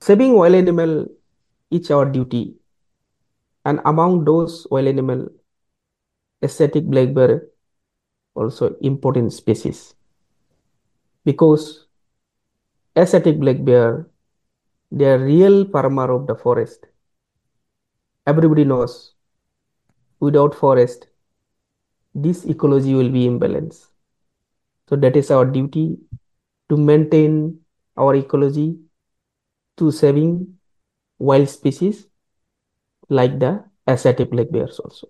Saving wild animal is our duty, and among those wild animal, Asiatic black bear also important species because Asiatic black bear they are real farmer of the forest. Everybody knows without forest, this ecology will be imbalance. So that is our duty to maintain our ecology to saving wild species like the Asiatic black bears also.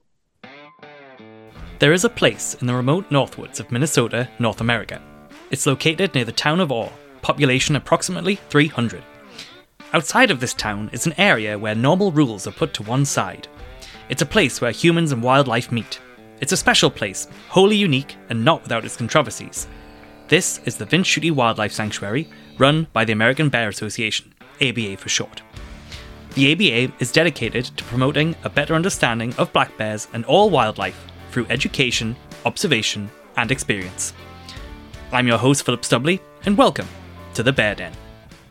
There is a place in the remote northwoods of Minnesota, North America. It's located near the town of Orr, population approximately 300. Outside of this town is an area where normal rules are put to one side. It's a place where humans and wildlife meet. It's a special place, wholly unique and not without its controversies. This is the Vince Schutte Wildlife Sanctuary, run by the American Bear Association, ABA for short. The ABA is dedicated to promoting a better understanding of black bears and all wildlife through education, observation, and experience. I'm your host, Philip Stubley, and welcome to the Bear Den.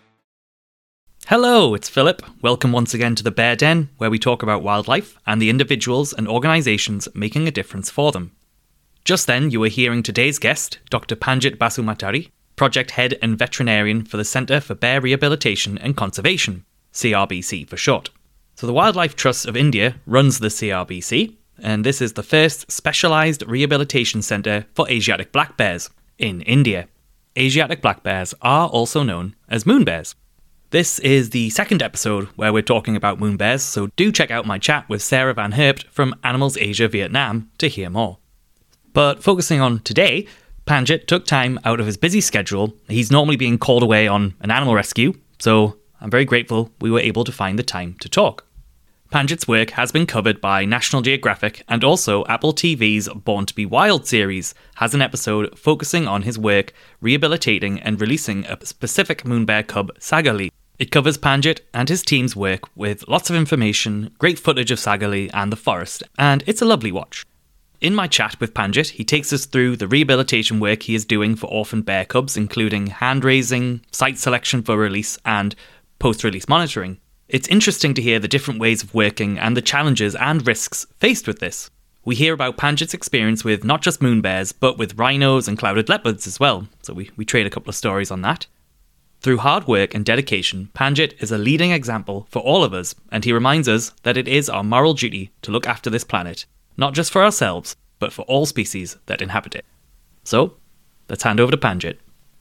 Hello, it's Philip. Welcome once again to the Bear Den, where we talk about wildlife and the individuals and organisations making a difference for them. Just then, you were hearing today's guest, Dr. Panjit Basumatary, Project Head and Veterinarian for the Centre for Bear Rehabilitation and Conservation, CRBC for short. So the Wildlife Trust of India runs the CRBC, and this is the first specialised rehabilitation centre for Asiatic black bears in India. Asiatic black bears are also known as moon bears. This is the second episode where we're talking about moon bears, so do check out my chat with Sarah Van Herpt from Animals Asia Vietnam to hear more. But focusing on today, Panjit took time out of his busy schedule. He's normally being called away on an animal rescue, so I'm very grateful we were able to find the time to talk. Panjit's work has been covered by National Geographic, and also Apple TV's Born to be Wild series has an episode focusing on his work rehabilitating and releasing a specific moon bear cub, Sagali. It covers Panjit and his team's work with lots of information, great footage of Sagali and the forest, and it's a lovely watch. In my chat with Panjit, he takes us through the rehabilitation work he is doing for orphan bear cubs, including hand raising, site selection for release, and post-release monitoring. It's interesting to hear the different ways of working and the challenges and risks faced with this. We hear about Panjit's experience with not just moon bears, but with rhinos and clouded leopards as well, so we trade a couple of stories on that. Through hard work and dedication, Panjit is a leading example for all of us, and he reminds us that it is our moral duty to look after this planet, not just for ourselves, but for all species that inhabit it. So, let's hand over to Panjit.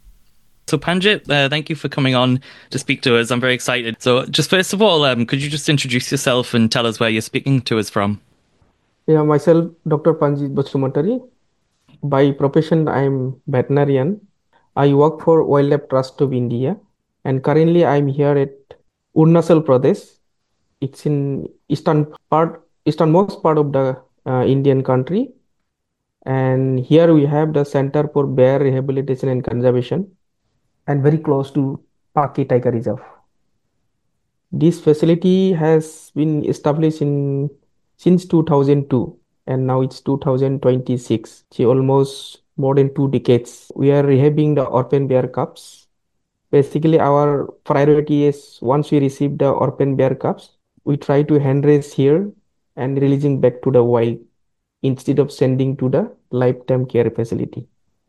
So Panjit, thank you for coming on to speak to us. I'm very excited. So just first of all, could you just introduce yourself and tell us where you're speaking to us from? Yeah, myself, Dr. Panjit Basumatary. By profession, I am veterinarian. I work for Wildlife Trust of India, and currently I'm here at Arunachal Pradesh. It's in easternmost part of the Indian country, and here we have the Center for Bear Rehabilitation and Conservation, and very close to Paki Tiger Reserve. This facility has been established in since 2002, and now it's 2026. So almost more than 2 decades. We are rehabbing the orphan bear cubs. Basically, our priority is once we receive the orphan bear cubs, we try to hand raise here and releasing back to the wild instead of sending to the lifetime care facility.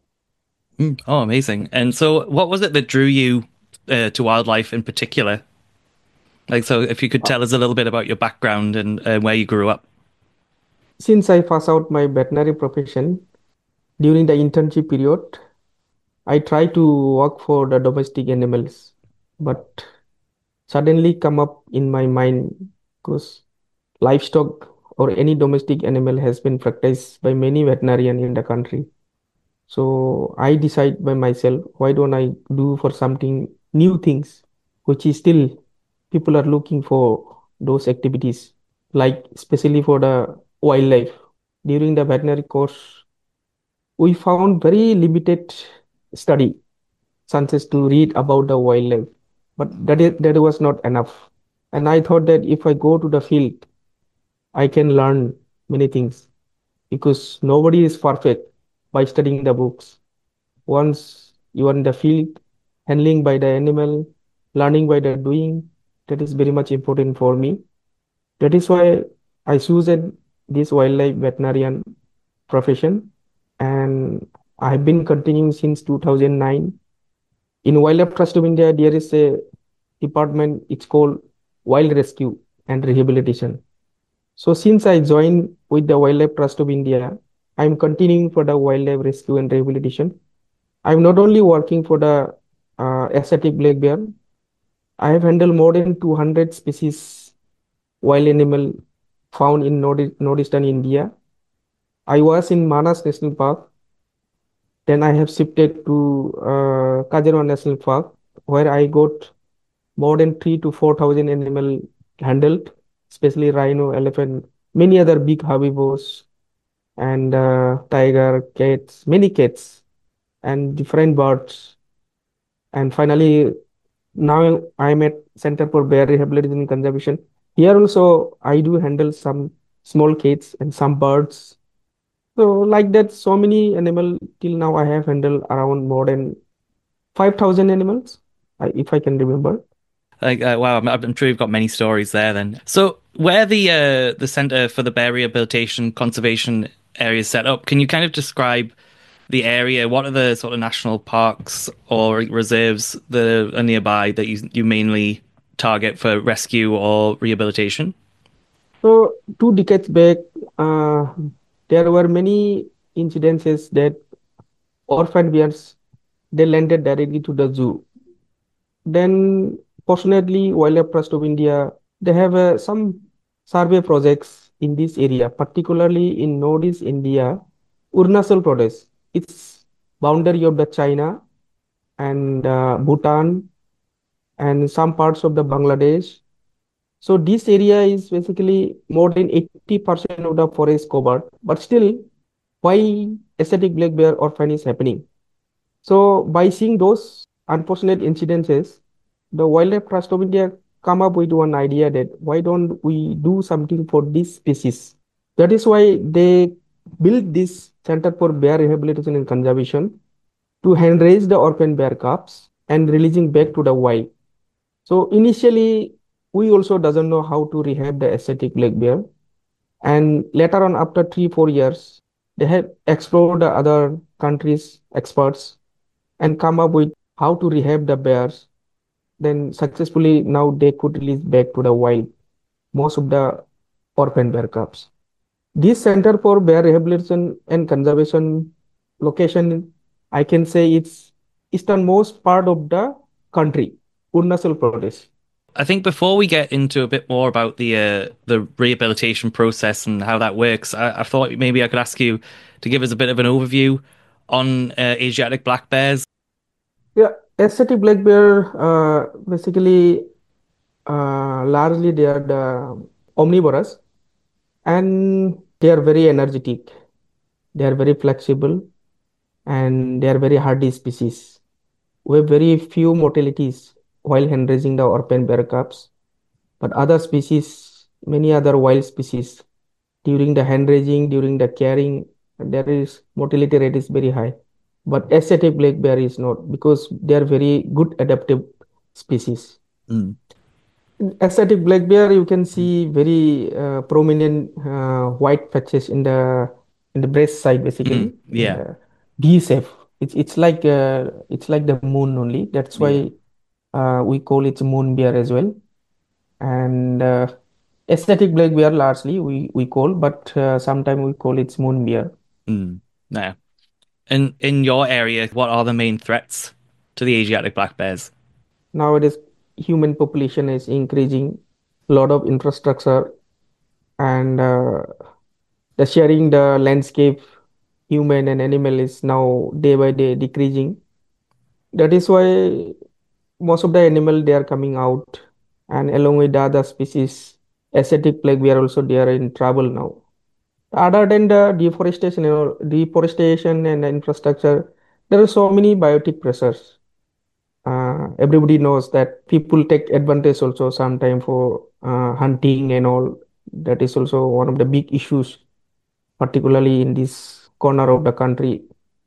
Oh, amazing. And so what was it that drew you to wildlife in particular? So if you could tell us a little bit about your background and where you grew up. Since I pass out my veterinary profession, during the internship period, I try to work for the domestic animals, but suddenly come up in my mind because livestock or any domestic animal has been practiced by many veterinarian in the country. So I decide by myself, why don't I do for something new things, which is still people are looking for those activities, like especially for the wildlife. During the veterinary course, we found very limited study chances to read about the wildlife, but that was not enough. And I thought that if I go to the field, I can learn many things because nobody is perfect by studying the books. Once you are in the field, handling by the animal, learning by the doing. That is very much important for me. That is why I chosen this wildlife veterinarian profession, and I've been continuing since 2009. In Wildlife Trust of India, there is a department, it's called Wild Rescue and Rehabilitation. So since I joined with the Wildlife Trust of India, I'm continuing for the wildlife rescue and rehabilitation. I'm not only working for the Asiatic black bear, I have handled more than 200 species wild animal found in northeastern India. I was in Manas National Park, then I have shifted to Kaziranga National Park, where I got more than 3 to 4 thousand animal handled, especially rhino, elephant, many other big herbivores, and tiger, cats, many cats, and different birds. And finally, now I'm at Center for Bear Rehabilitation and Conservation. Here also, I do handle some small cats and some birds. So like that, so many animal till now I have handled around more than 5,000 animals, if I can remember. Like, wow, I'm sure you've got many stories there. Then, so where the Center for the Bear Rehabilitation Conservation area is set up, can you kind of describe the area? What are the sort of national parks or reserves that are nearby that you mainly target for rescue or rehabilitation? So 2 decades back, uh, there were many incidences that orphan bears they landed directly to the zoo. Then, fortunately, Wildlife Trust of India they have some survey projects in this area, particularly in Northeast India, Arunachal Pradesh. It's boundary of the China and Bhutan and some parts of the Bangladesh. So this area is basically more than 80% of the forest covered, but still, why Asiatic black bear orphan is happening? So by seeing those unfortunate incidences, the Wildlife Trust of India come up with one idea that why don't we do something for this species? That is why they built this Center for Bear Rehabilitation and Conservation to hand raise the orphan bear cubs and releasing back to the wild. So initially, we also doesn't know how to rehab the ascetic black bear. And later on, after 3 4 years, they have explored the other countries' experts and come up with how to rehab the bears. Then successfully now they could release back to the wild most of the orphan bear cubs. This Center for Bear Rehabilitation and Conservation location, I can say it's easternmost part of the country, Arunachal Pradesh. I think before we get into a bit more about the rehabilitation process and how that works, I thought maybe I could ask you to give us a bit of an overview on Asiatic black bears. Yeah, aesthetic black bear, basically, largely they are the omnivorous and they are very energetic. They are very flexible and they are very hardy species. We have very few mortalities while hand raising the orphan bear cubs, but other species, many other wild species, during the hand raising, during the caring, there is mortality rate is very high. But Asiatic black bear is not because they are very good adaptive species. Mm. Asiatic black bear, you can see very prominent white patches in the breast side, Mm. basically in Yeah, the D shape. It's like the moon only. That's yeah. why we call it moon bear as well. And aesthetic black bear largely we call, but sometimes we call it moon bear. Mm. No. In your area, what are the main threats to the Asiatic black bears? Nowadays, human population is increasing, lot of infrastructure and the sharing the landscape, human and animal is now day by day decreasing. That is why most of the animal they are coming out, and along with the other species, ascetic plague, we are also they are in trouble now. Other than the deforestation and infrastructure, there are so many biotic pressures. Everybody knows that people take advantage also sometime for hunting and all. That is also one of the big issues, particularly in this corner of the country.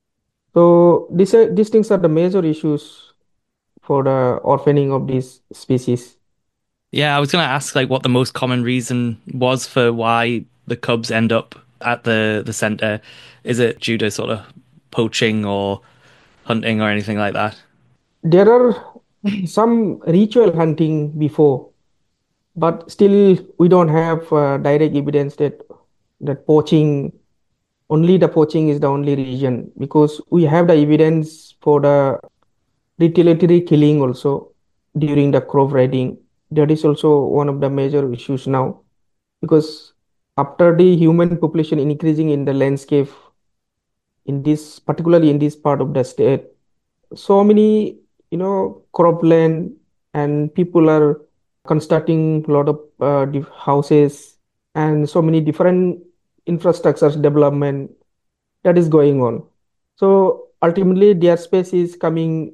So these things are the major issues for the orphaning of these species. Yeah, I was going to ask like what the most common reason was for why the Cubs end up at the center. Is it due to sort of poaching or hunting or anything like that? There are some ritual hunting before, but still we don't have direct evidence that poaching, only the poaching is the only reason, because we have the evidence for the retaliatory killing also during the crop raiding. That is also one of the major issues now, because after the human population increasing in the landscape in this, particularly in this part of the state, so many, cropland, and people are constructing a lot of houses, and so many different infrastructures development that is going on. So ultimately their space is coming,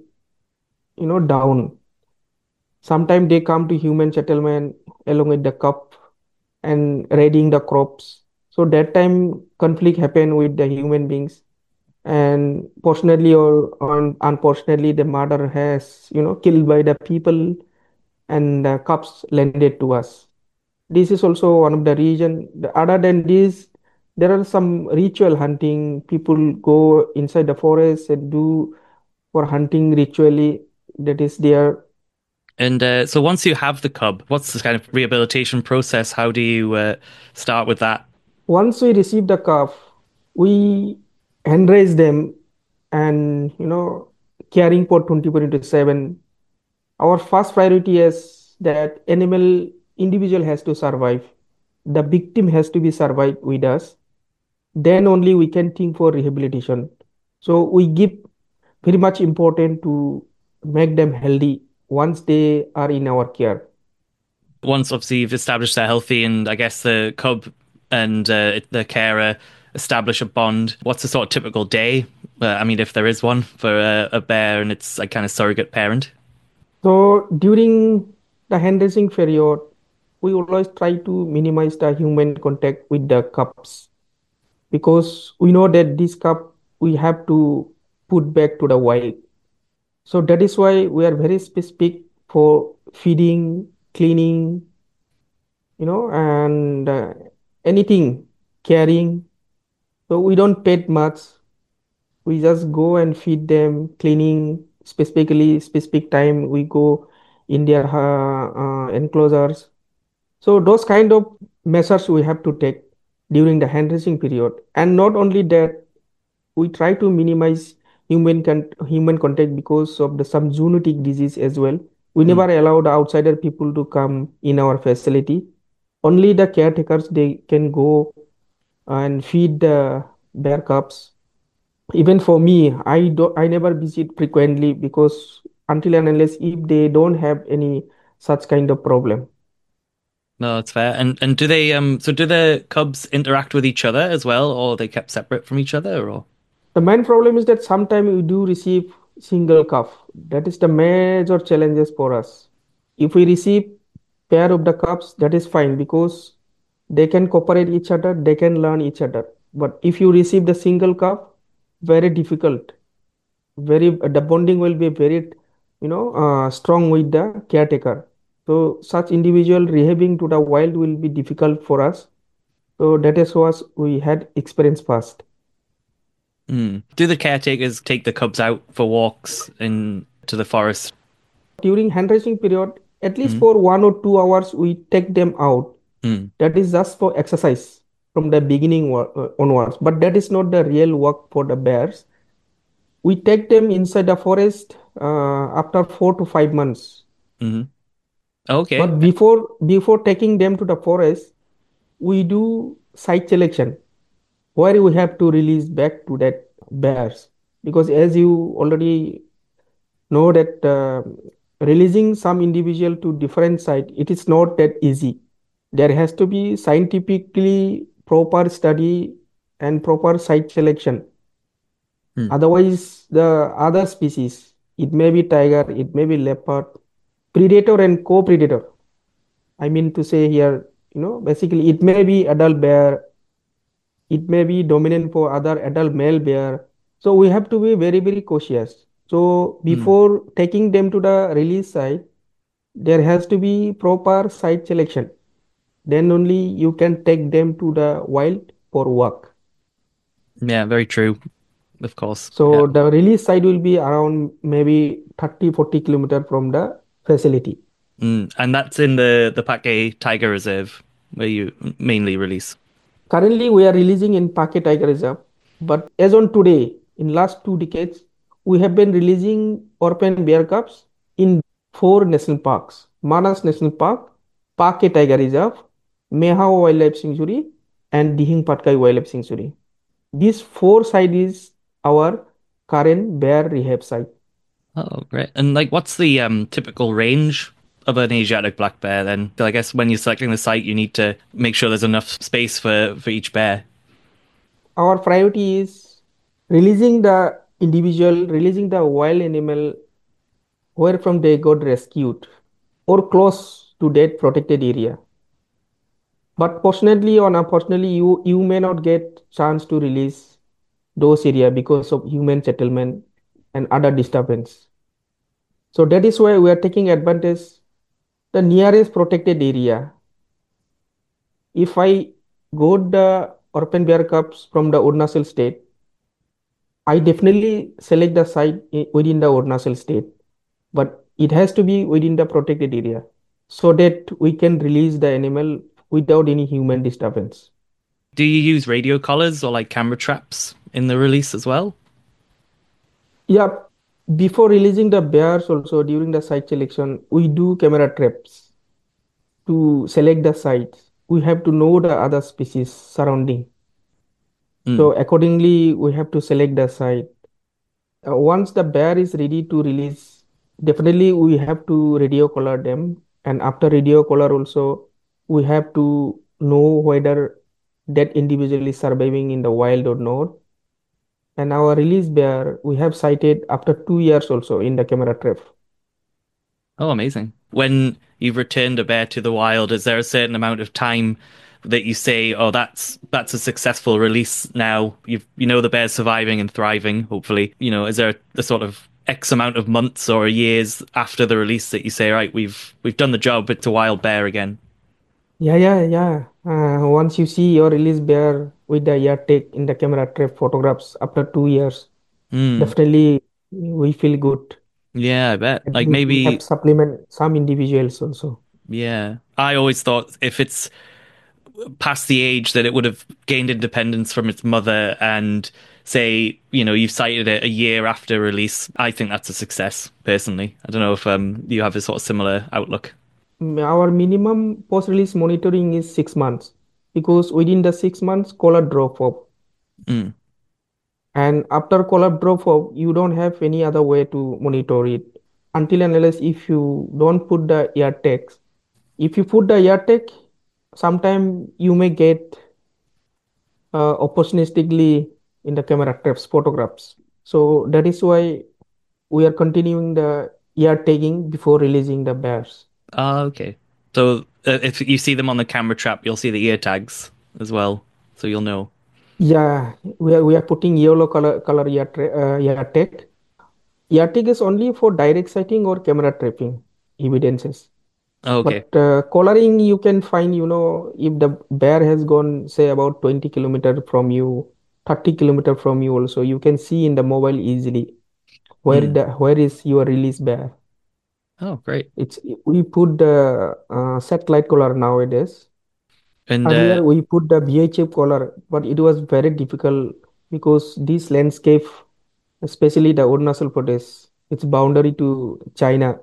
down. Sometimes they come to human settlement along with the cup and raiding the crops. So that time conflict happen with the human beings, and fortunately or unfortunately the murder has, killed by the people, and the cups landed to us. This is also one of the reason. Other than this, there are some ritual hunting. People go inside the forest and do for hunting ritually. That is there. And so once you have the cub, what's the kind of rehabilitation process? How do you start with that? Once we receive the calf, we enraise them, and caring for 24 into 7. Our first priority is that animal individual has to survive. The victim has to be survived with us. Then only we can think for rehabilitation. So we give very much important to make them healthy once they are in our care. Once obviously you've established they're healthy, and I guess the cub and the carer establish a bond. What's the sort of typical day? I mean, if there is one for a bear and it's a kind of surrogate parent. So during the hand raising period, we always try to minimize the human contact with the cups, because we know that this cup we have to put back to the wild. So that is why we are very specific for feeding, cleaning, and anything, caring. So we don't pet much. We just go and feed them, cleaning, specifically specific time we go in their enclosures. So those kind of measures we have to take during the hand raising period. And not only that, we try to minimize human contact because of the some zoonotic disease as well. We Mm. never allow the outsider people to come in our facility. Only the caretakers they can go and feed the bear cubs. Even for me, I never visit frequently, because until and unless if they don't have any such kind of problem. No, that's fair. And do they so do the cubs interact with each other as well, or are they kept separate from each other, or? The main problem is that sometimes we do receive single calf. That is the major challenges for us. If we receive pair of the calves, that is fine, because they can cooperate each other, they can learn each other. But if you receive the single calf, very difficult. Very the bonding will be very, strong with the caretaker. So such individual rehaving to the wild will be difficult for us. So that is what we had experience first. Mm. Do the caretakers take the cubs out for walks into the forest? During hand raising period, at least Mm. for 1 or 2 hours we take them out. Mm. That is just for exercise from the beginning onwards, but that is not the real work for the bears. We take them inside the forest after 4 to 5 months. Mm. Okay. But before taking them to the forest, we do site selection, where we have to release back to that bears, because as you already know that releasing some individual to different site, it is not that easy. There has to be scientifically proper study and proper site selection. Mm. Otherwise the other species, it may be tiger, it may be leopard, predator and co-predator, I mean to say here, basically it may be adult bear, it may be dominant for other adult male bear. So we have to be very, very cautious. So Mm. before taking them to the release site, There has to be proper site selection. Then only you can take them to the wild for walk. Yeah, very true. Of course. Yeah. So the release site will be around maybe 30, 40 kilometers from the facility. And that's in the Pakke Tiger Reserve where you mainly release. Currently, we are releasing in Pake Tiger Reserve, but as on today, in last 2 decades, we have been releasing orphan bear cubs in four national parks: Manas National Park, Pake Tiger Reserve, Mehao Wildlife Sanctuary, and Dihing Patkai Wildlife Sanctuary. These four sites is our current bear rehab site. Oh, great. And like, what's the typical range of an Asiatic black bear then? I guess when you're selecting the site, you need to make sure there's enough space for each bear. Our priority is releasing the wild animal where from they got rescued or close to that protected area. But fortunately or unfortunately, you may not get chance to release those area because of human settlement and other disturbance. So that is why we are taking advantage the nearest protected area. If I got the orphan bear cubs from the Arunachal state, I definitely select the site within the Arunachal state, but it has to be within the protected area so that we can release the animal without any human disturbance. Do you use radio collars or like camera traps in the release as well? Yeah, before releasing the bears, also during the site selection, we do camera traps to select the sites. We have to know the other species surrounding. Mm. So accordingly, we have to select the site. Once the bear is ready to release, definitely we have to radio collar them. And after radio collar also, we have to know whether that individual is surviving in the wild or not. And our release bear, we have sighted after 2 years also in the camera trap. Oh, amazing. When you've returned a bear to the wild, is there a certain amount of time that you say, "Oh, that's a successful release now. You know the bear's surviving and thriving, hopefully." Is there a sort of X amount of months or years after the release that you say, "Right, we've done the job. It's a wild bear again." Yeah. Once you see your release bear with the ear take in the camera trap photographs after 2 years, Hmm. definitely we feel good. Yeah, I bet. And Like we have maybe, to supplement some individuals also. yeah. I always thought if it's past the age that it would have gained independence from its mother and say, you've cited it a year after release, I think that's a success, personally. I don't know if you have a sort of similar outlook. Our minimum post-release monitoring is 6 months because within the 6 months, color drop off. Mm. And after color drop off, you don't have any other way to monitor it until and unless if you don't put the ear tags. If you put the ear tag, sometime you may get opportunistically in the camera traps photographs. So that is why we are continuing the ear tagging before releasing the bears. Ah, okay. So if you see them on the camera trap, you'll see the ear tags as well, so you'll know. Yeah, we are putting yellow color ear tag. Ear tag is only for direct sighting or camera trapping evidences. Okay. But coloring you can find, if the bear has gone say about 20 kilometer from you, 30 kilometer from you also, you can see in the mobile easily Mm. where is your release bear. Oh, great. It's we put the satellite color nowadays. And Earlier we put the VHF color, but it was very difficult because this landscape, especially the Arunachal Pradesh, its boundary to China,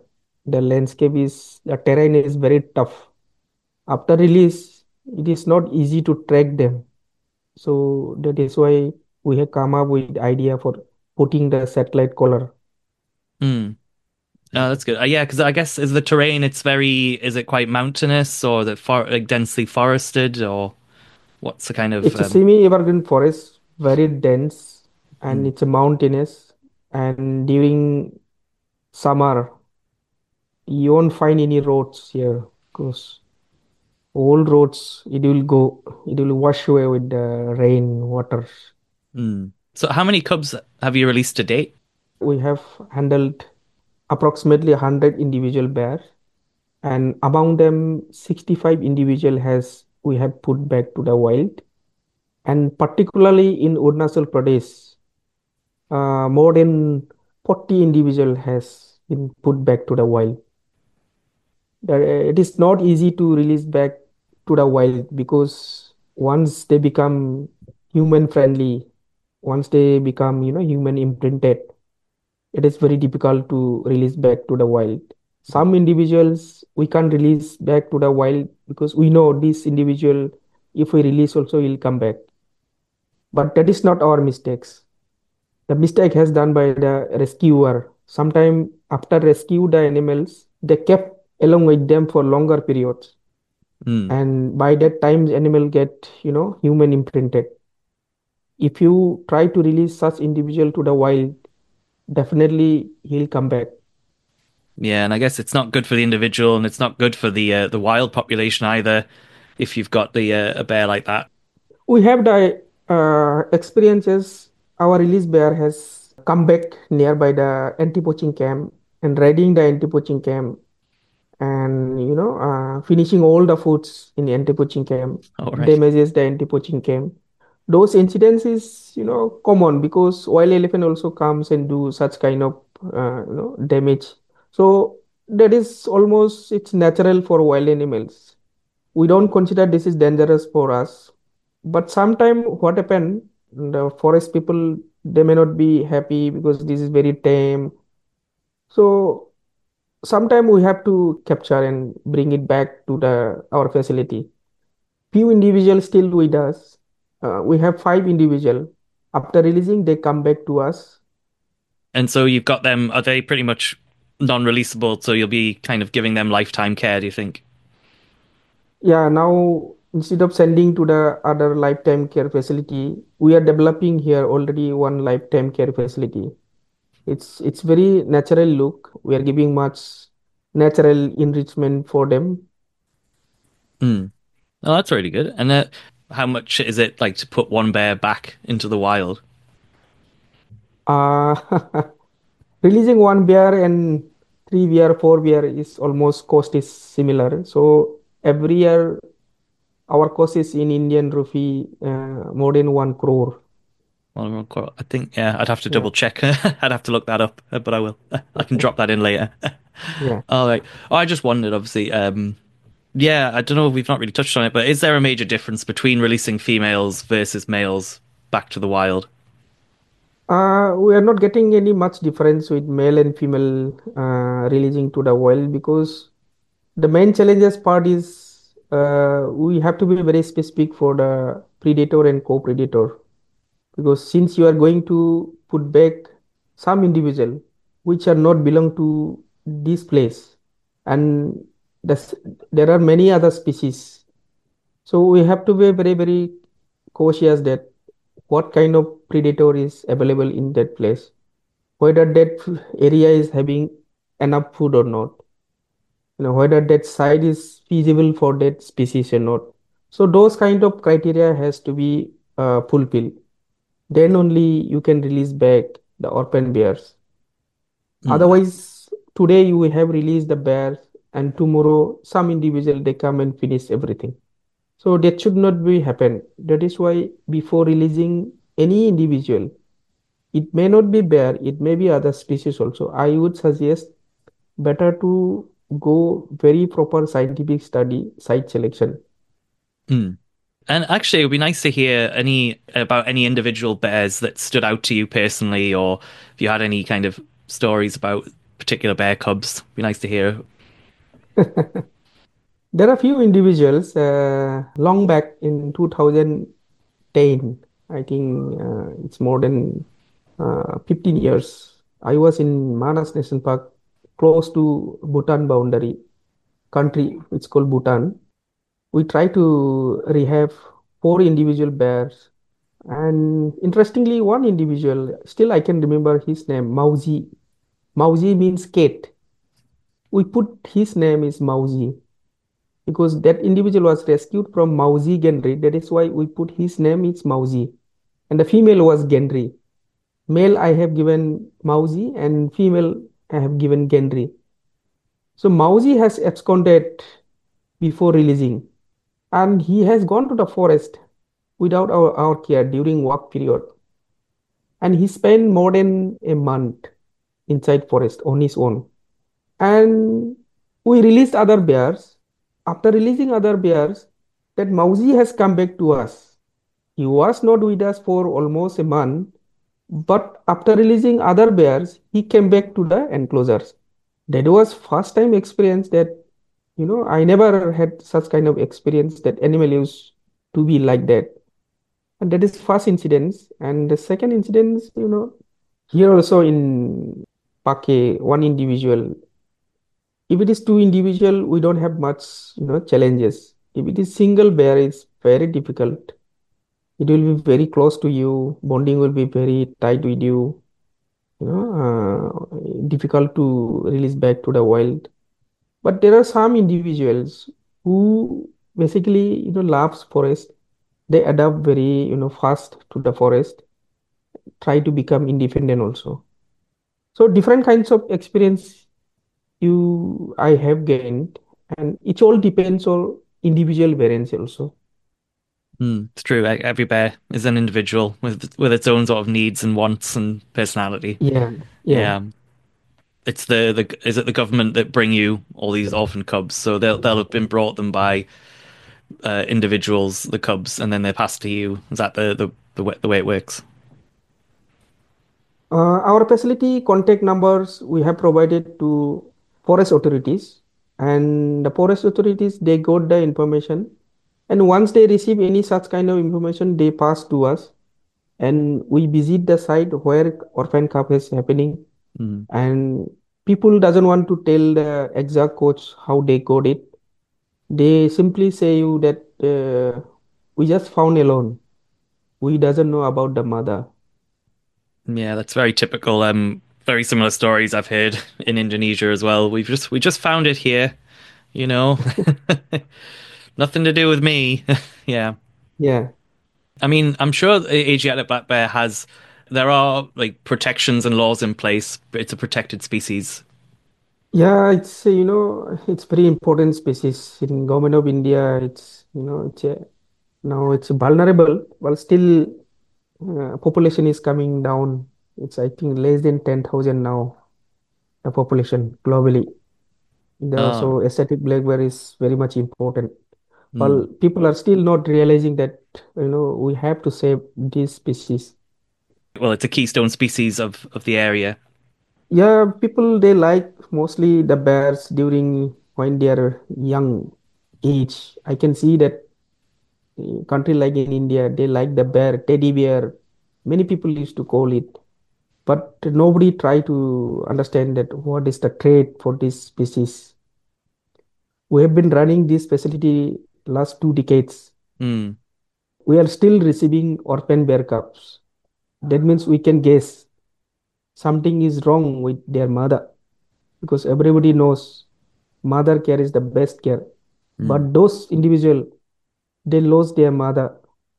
the terrain is very tough. After release, it is not easy to track them. So that is why we have come up with idea for putting the satellite color. mm. That's good. Yeah, because I guess is the terrain. Is it quite mountainous or the like densely forested or what's the kind of It's a semi-evergreen forest, very dense, and mm, it's a mountainous. And during summer, you won't find any roads here because all roads it will wash away with the rain waters. So how many cubs have you released to date? We have handled approximately 100 individual bears, and among them 65 individual has we have put back to the wild, and particularly in Arunachal Pradesh, more than 40 individual has been put back to the wild. It is not easy to release back to the wild because once they become human friendly, once they become human imprinted, it is very difficult to release back to the wild. Some individuals we can't release back to the wild because we know this individual, if we release also, will come back. But that is not our mistakes. The mistake has done by the rescuer. Sometime after rescue the animals, they kept along with them for longer periods. Mm. And by that time, animal get, human imprinted. If you try to release such individual to the wild, definitely he'll come back. Yeah, and I guess it's not good for the individual, and it's not good for the wild population either. If you've got a bear like that. We have the experiences. Our release bear has come back nearby the anti-poaching camp and raiding the anti-poaching camp and finishing all the foods in the anti-poaching camp, All right. damages the anti-poaching camp. Those incidents is common because wild elephant also comes and do such kind of damage. So that is almost it's natural for wild animals. We don't consider this is dangerous for us, but sometime what happen, the forest people, they may not be happy because this is very tame. So sometime we have to capture and bring it back to the our facility. Few individuals still with us. We have five individual. After releasing, they come back to us. And so you've got them. Are they pretty much non-releasable? So you'll be kind of giving them lifetime care. Do you think? Yeah, now instead of sending to the other lifetime care facility, we are developing here already one lifetime care facility. It's very natural look. We are giving much natural enrichment for them. Hmm. Oh, that's really good. And how much is it like to put one bear back into the wild? Uh, Releasing one bear and three bear, four bear is almost cost is similar. So every year our cost is in Indian rupee more than 1 crore. Well, I think yeah, I'd have to Yeah, double check. I'd have to look that up, but I will. I can drop that in later. yeah. All right. Oh, I just wondered, obviously. Yeah, I don't know. We've not really touched on it, but is there a major difference between releasing females versus males back to the wild? We are not getting any much difference with male and female releasing to the wild because the main challenges part is we have to be very specific for the predator and co-predator because since you are going to put back some individual which are not belong to this place and this, there are many other species, so we have to be very very cautious that what kind of predator is available in that place, whether that area is having enough food or not, whether that site is feasible for that species or not. So those kind of criteria has to be fulfilled, then only you can release back the orphan bears. Hmm. Otherwise, today you have released the bears and tomorrow some individual they come and finish everything. So that should not be happen. That is why before releasing any individual, it may not be bear, it may be other species also. I would suggest better to go very proper scientific study, site selection. Hmm. And actually, it would be nice to hear any about any individual bears that stood out to you personally, or if you had any kind of stories about particular bear cubs. Be nice to hear. There are few individuals long back in 2010. I think it's more than 15 years. I was in Manas National Park, close to Bhutan boundary country. It's called Bhutan. We try to rehab four individual bears, and interestingly, one individual still I can remember his name, Mauzi. Mauzi means cat. We put his name is Mauzi because that individual was rescued from Mauzi Gendry. That is why we put his name is Mauzi. And the female was Gendry. Male I have given Mauzi and female I have given Gendry. So Mauzi has absconded before releasing, and he has gone to the forest without our care during work period, and he spent more than a month inside forest on his own. And we released other bears. After releasing other bears, that Mauzi has come back to us. He was not with us for almost a month, but after releasing other bears, he came back to the enclosures. That was first time experience that, I never had such kind of experience that animal used to be like that. And that is first incident. And the second incident, here also in Pake, one individual. If it is two individual, we don't have much, challenges. If it is single bear, it's very difficult. It will be very close to you. Bonding will be very tight with you. Difficult to release back to the wild. But there are some individuals who basically, loves forest. They adapt very, fast to the forest, try to become independent also. So different kinds of experience I have gained, and it all depends on individual variance also. It's true. Every bear is an individual with its own sort of needs and wants and personality. Yeah, yeah. Yeah. It's the is it the government that bring you all these orphan cubs? So they'll have been brought them by individuals, the cubs, and then they're passed to you. Is that the way it works? Our facility contact numbers we have provided to forest authorities, and the forest authorities they got the information, and once they receive any such kind of information, they pass to us, and we visit the site where orphan cup is happening, Mm. and people doesn't want to tell the exact coach how they got it. They simply say you that we just found alone. We doesn't know about the mother. Yeah, that's very typical. Very similar stories I've heard in Indonesia as well. We just found it here, you know. Nothing to do with me. Yeah. Yeah. I mean, I'm sure the Asiatic black bear has. There are like protections and laws in place, but it's a protected species. Yeah, it's it's very important species in government of India. It's now it's vulnerable, but still population is coming down. It's I think less than 10,000 now. The population globally. Oh, So aesthetic black bear is very much important. hmm. Well, people are still not realizing that we have to save this species. Well, it's a keystone species of the area. Yeah, people they like mostly the bears during when they are young age. I can see that country like in India, they like the bear, teddy bear. Many people used to call it, but nobody try to understand that what is the trait for this species. We have been running this facility last 2 decades. Hmm. We are still receiving orphan bear cubs. That means we can guess something is wrong with their mother because everybody knows mother care is the best care. Hmm. But those individual they lost their mother,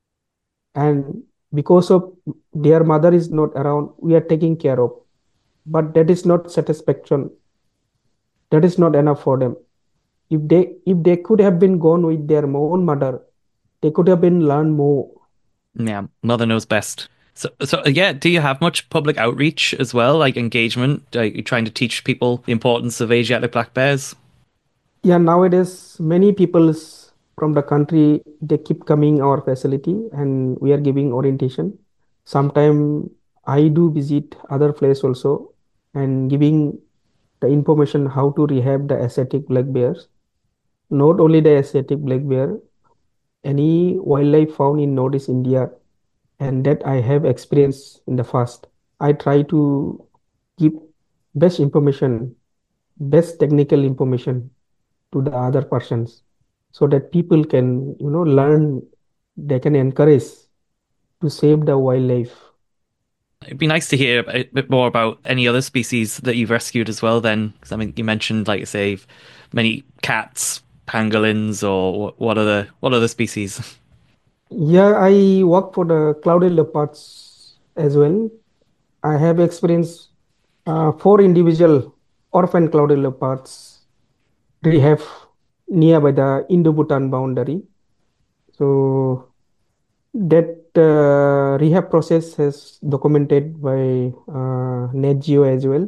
and because of their mother is not around, we are taking care of. But that is not satisfaction. That is not enough for them. If they could have been gone with their own mother, they could have been learned more. Yeah, mother knows best. So yeah, do you have much public outreach as well, like engagement? Are you trying to teach people the importance of Asiatic black bears? Yeah, nowadays many peoples from the country they keep coming our facility and we are giving orientation. Sometime I do visit other place also and giving the information how to rehab the ascetic black bears. Not only the ascetic black bear, any wildlife found in Northeast India and that I have experienced in the past. I try to give best information, best technical information to the other persons so that people can learn, they can encourage to save the wildlife. It'd be nice to hear a bit more about any other species that you've rescued as well. Then, because I mean, you mentioned, like you say, many cats, pangolins, or what other species? Yeah, I work for the clouded leopards as well. I have experienced four individual orphan clouded leopards. rehab nearby the Indo-Bhutan boundary. So that rehab process has documented by Net Geo as well.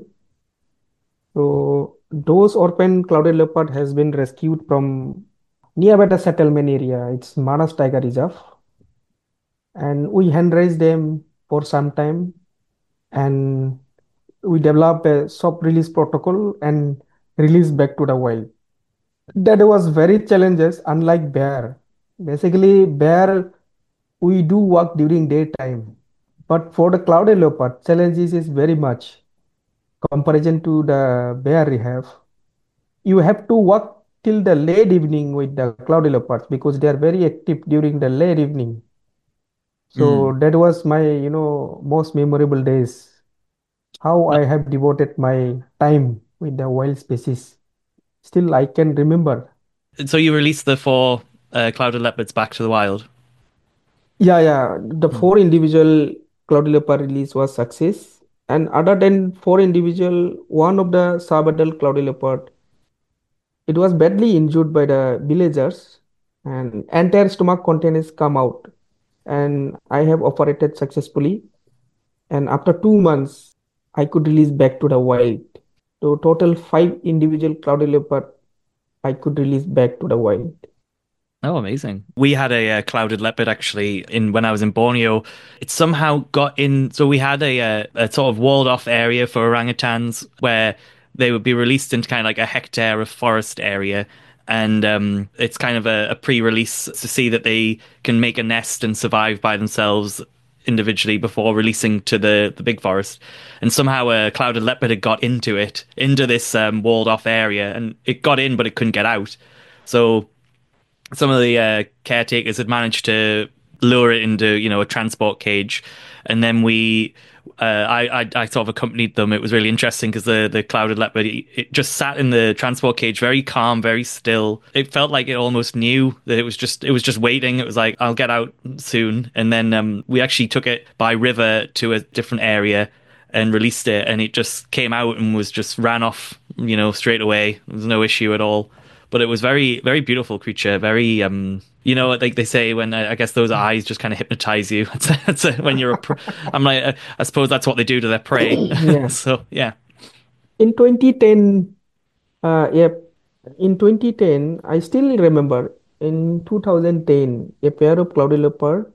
So those orphan clouded leopard has been rescued from nearby the settlement area. It's Manas Tiger Reserve, and we hand raised them for some time, and we developed a soft release protocol and release back to the wild. That was very challenges, unlike bear. Basically, bear we do work during daytime, but for the clouded leopard, challenges is very much comparison to the bear rehab. You have to work till the late evening with the cloudy leopards because they are very active during the late evening. Mm. So that was my, most memorable days. How Uh, I have devoted my time with the wild species. Still, I can remember. So you released the four clouded leopards back to the wild. Yeah, yeah. The Mm. four individual cloudy leopard release was success. And other than four individual, one of the sub-adult cloudy leopard, it was badly injured by the villagers, and entire stomach contents come out. And I have operated successfully. And after 2 months, I could release back to the wild. So total five individual clouded leopard I could release back to the wild. Oh, amazing. We had a, clouded leopard actually in when I was in Borneo. It somehow got in. So we had a sort of walled off area for orangutans where they would be released into kind of like a hectare of forest area. And it's kind of a pre-release to see that they can make a nest and survive by themselves individually before releasing to the big forest. And somehow a clouded leopard had got into it, into this walled off area, and it got in, but it couldn't get out. So some of the caretakers had managed to lure it into a transport cage, and then I sort of accompanied them. It was really interesting because the clouded leopard it just sat in the transport cage, very calm, very still. It felt like it almost knew that it was just waiting. It was like, I'll get out soon. And then we actually took it by river to a different area and released it, and it just came out and was just ran off, straight away. There was no issue at all, but it was very very beautiful creature, very like they say, when I guess those eyes just kind of hypnotize you. When you're I'm like, I suppose that's what they do to their prey. Yeah. So yeah. In 2010, yeah, in 2010, I still remember in 2010, a pair of cloudy leopard,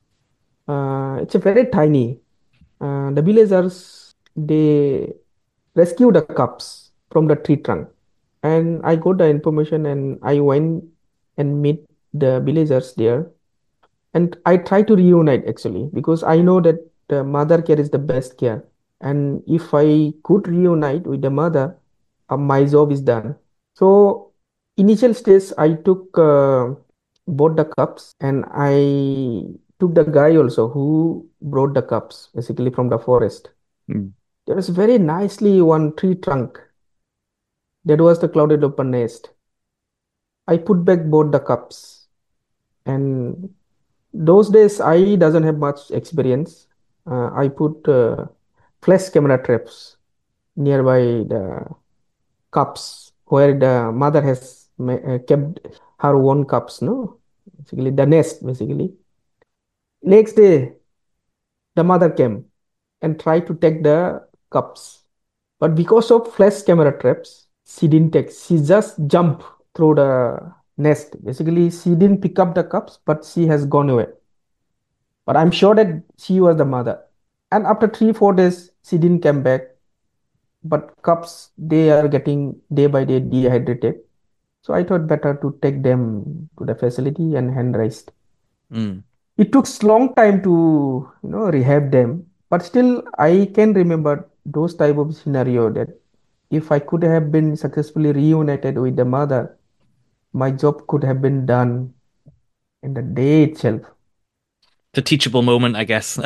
it's a very tiny. The villagers, they rescue the cubs from the tree trunk. And I got the information and I went and meet the villagers there. And I try to reunite actually because I know that the mother care is the best care. And if I could reunite with the mother, my job is done. So initial stage, I took both the cups and I took the guy also who brought the cups basically from the forest. Mm. There was very nicely one tree trunk. That was the clouded open nest. I put back both the cups, and those days I doesn't have much experience. I put flash camera traps nearby the cups where the mother has kept her own cups. No, basically the nest. Basically, next day the mother came and tried to take the cups, but because of flash camera traps, she didn't take. She just jumped through the nest. Basically, she didn't pick up the cups, but she has gone away. But I'm sure that she was the mother. And after 3 4 days, she didn't come back. But cubs, they are getting day by day dehydrated. So I thought better to take them to the facility and hand raised. Mm. It took long time to rehab them, but still I can remember those type of scenario that if I could have been successfully reunited with the mother, my job could have been done in the day itself. The teachable moment, I guess,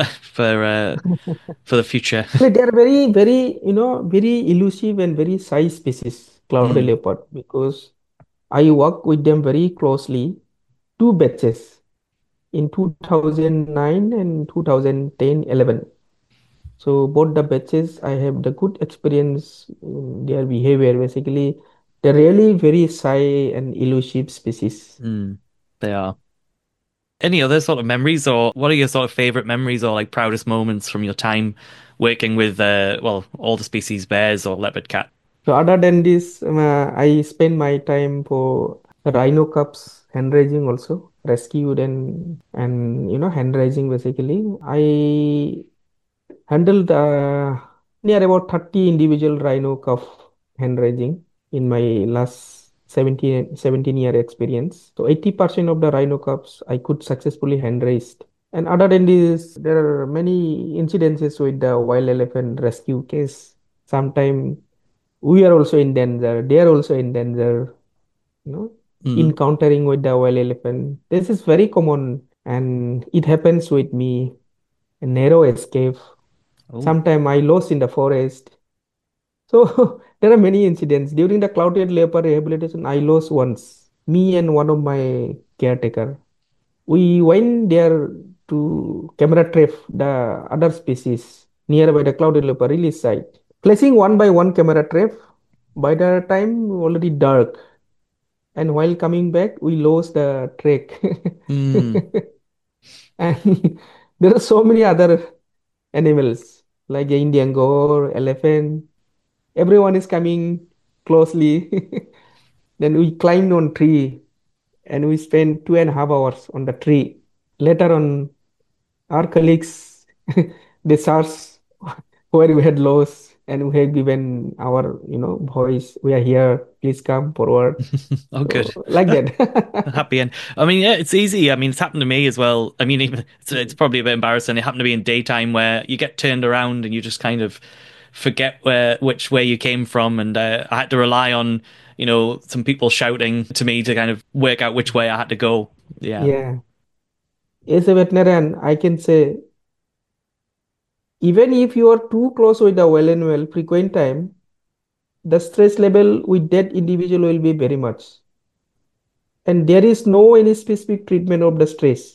for the future. Actually, they are very, very, very elusive and very shy species, cloud Mm. leopard, because I work with them very closely. Two batches in 2009 and 2010, 11. So both the batches, I have the good experience in their behavior. Basically, They're really very shy and elusive species. Mm, they are. Any other sort of memories, or what are your sort of favorite memories or like proudest moments from your time working with, well, all the species bears or leopard cat? So other than this, I spend my time for rhino cubs hand raising also, rescued and hand raising basically. I handled near about 30 individual rhino cub hand raising in my last 17-year experience. So 80% of the rhino cubs I could successfully hand raise. And other than this, there are many incidences with the wild elephant rescue case. Sometimes we are also in danger, they are also in danger, you know, Mm. encountering with the wild elephant. This is very common and it happens with me. A narrow escape. Oh. Sometime I lost in the forest. So there are many incidents. During the clouded leopard rehabilitation, I lost once. Me and one of my caretaker. We went there to camera trap the other species nearby the clouded leopard release site. Placing one by one camera trap, by the time already dark, and while coming back, we lost the track. Mm. And there are so many other animals like the Indian goat, elephant. Everyone is coming closely. Then we climbed on tree and we spent 2.5 hours on the tree. Later on, our colleagues they searched where we had lost and we had given our voice. We are here. Please come forward. Oh, good. So like A that. happy end. I mean, yeah, it's easy. I mean, it's happened to me as well. I mean, even it's probably a bit embarrassing. It happened to me in daytime where you get turned around and you just kind of forget which way you came from, and I had to rely on some people shouting to me to kind of work out which way I had to go. Yeah. Yeah. As a veterinarian, I can say even if you are too close with the well and well frequent time, the stress level with that individual will be very much. And there is no any specific treatment of the stress.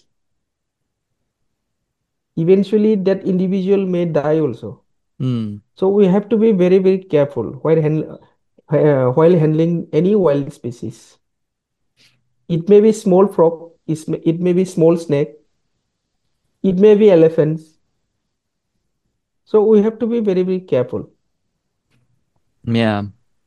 Eventually, that individual may die also. Mm. So we have to be very, very careful while handling any wild species. It may be small frog, it may be small snake, it may be elephants. So we have to be very, very careful. Yeah.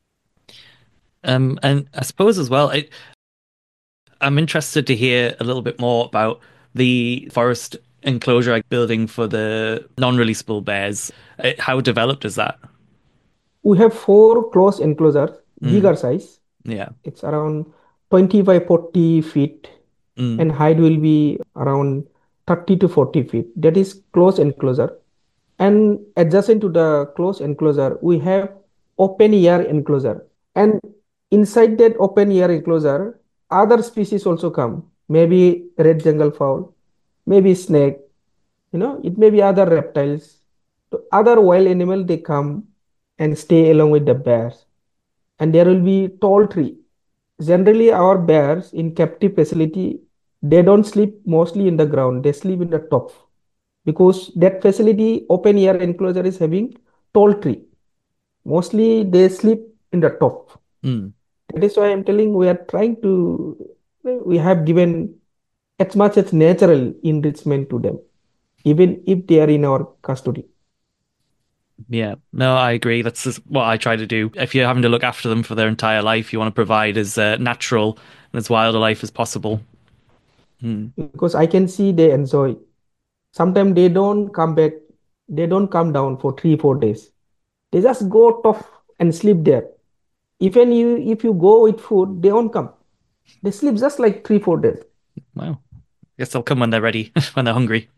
And I suppose as well, I'm interested to hear a little bit more about the forest enclosure like building for the non-releasable bears. How developed is that? We have four close enclosures, Mm. bigger size. Yeah. It's around 20 by 40 feet Mm. and height will be around 30 to 40 feet. That is close enclosure. And adjacent to the close enclosure, we have open air enclosure. And inside that open air enclosure, other species also come. Maybe red jungle fowl, maybe snake, it may be other reptiles. So other wild animal they come and stay along with the bears. And there will be tall tree. Generally, our bears in captive facility, they don't sleep mostly in the ground. They sleep in the top because that facility open air enclosure is having tall tree. Mostly they sleep in the top. Mm. That is why I'm telling we are trying to we have given as much as natural enrichment to them, even if they are in our custody. Yeah. No, I agree. That's just what I try to do. If you're having to look after them for their entire life, you want to provide as natural and as wild a life as possible. Mm. Because I can see they enjoy. Sometimes they don't come back, they don't come down for 3, 4 days. They just go off and sleep there. Even you, if you go with food, they won't come. They sleep just like 3, 4 days. Wow. Guess they'll come when they're ready, when they're hungry.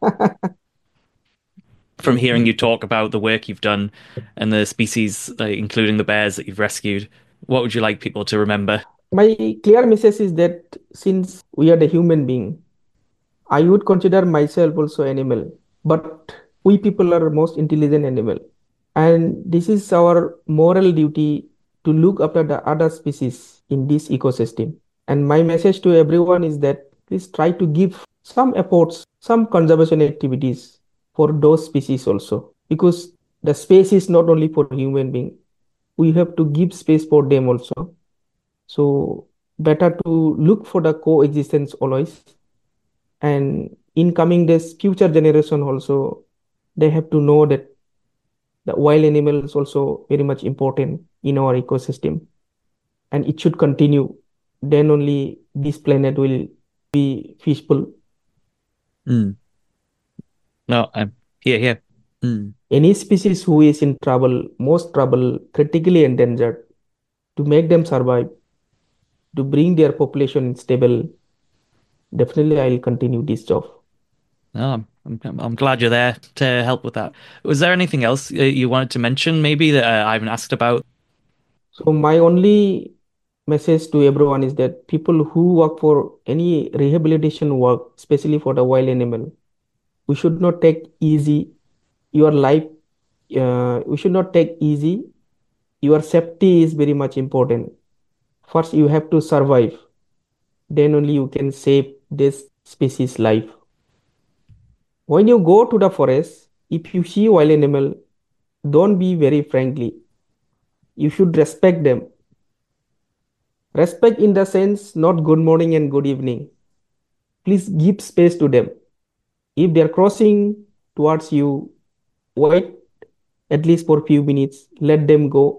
From hearing you talk about the work you've done and the species, including the bears that you've rescued, what would you like people to remember? My clear message is that since we are the human being, I would consider myself also animal, but we people are most intelligent animal. And this is our moral duty to look after the other species in this ecosystem. And my message to everyone is that please try to give some efforts, some conservation activities for those species also, because the space is not only for human being. we have to give space for them also. So better to look for the coexistence always. And in coming days, future generation also, they have to know that the wild animal is also very much important in our ecosystem, and it should continue. Then only this planet will be peaceful. Mm. No, I'm here. Mm. Any species who is in trouble, most trouble, critically endangered, to make them survive, to bring their population stable, definitely I'll continue this job. No, I'm glad you're there to help with that. Was there anything else you wanted to mention, maybe that I haven't asked about? So my only message to everyone is that people who work for any rehabilitation work, especially for the wild animal, we should not take easy your life. We should not take easy. Your safety is very much important. First, you have to survive. Then only you can save this species life. When you go to the forest, if you see wild animal, don't be very friendly. You should respect them. Respect in the sense not good morning and good evening. Please give space to them. If they are crossing towards you, wait at least for a few minutes, let them go.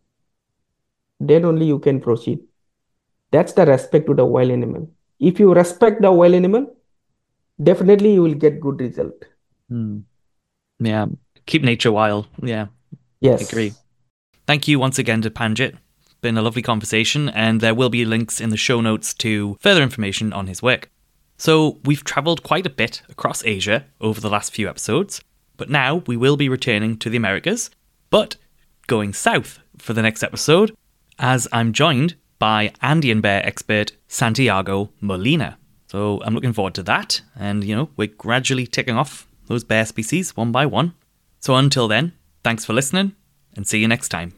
Then only you can proceed. That's the respect to the wild animal. If you respect the wild animal, definitely you will get good result. Mm. Yeah, keep nature wild. Yeah, I agree. Yes. Thank you once again to Panjit. Been a lovely conversation, and there will be links in the show notes to further information on his work. So we've travelled quite a bit across Asia over the last few episodes, but now we will be returning to the Americas, but going south for the next episode, as I'm joined by Andean bear expert Santiago Molina. So I'm looking forward to that, and we're gradually ticking off those bear species one by one. So until then, thanks for listening, and see you next time.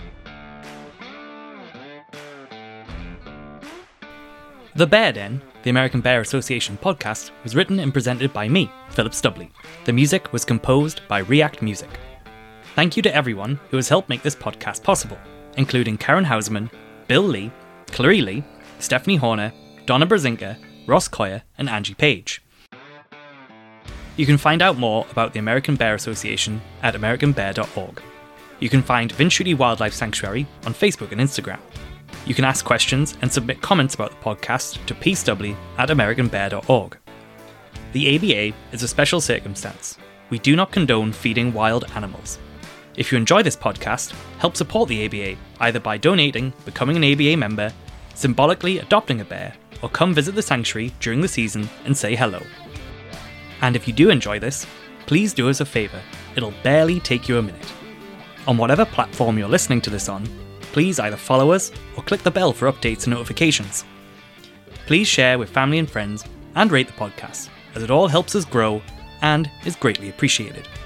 The Bear Den, the American Bear Association podcast, was written and presented by me, Philip Stubley. The music was composed by React Music. Thank you to everyone who has helped make this podcast possible, including Karen Hausman, Bill Lee, Clary Lee, Stephanie Horner, Donna Brzezinka, Ross Coyer, and Angie Page. You can find out more about the American Bear Association at americanbear.org. You can find Vinshuti Wildlife Sanctuary on Facebook and Instagram. You can ask questions and submit comments about the podcast to pstubley@americanbear.org. The ABA is a special circumstance. We do not condone feeding wild animals. If you enjoy this podcast, help support the ABA either by donating, becoming an ABA member, symbolically adopting a bear, or come visit the sanctuary during the season and say hello. And if you do enjoy this, please do us a favour. It'll barely take you a minute. On whatever platform you're listening to this on, please either follow us or click the bell for updates and notifications. Please share with family and friends and rate the podcast, as it all helps us grow and is greatly appreciated.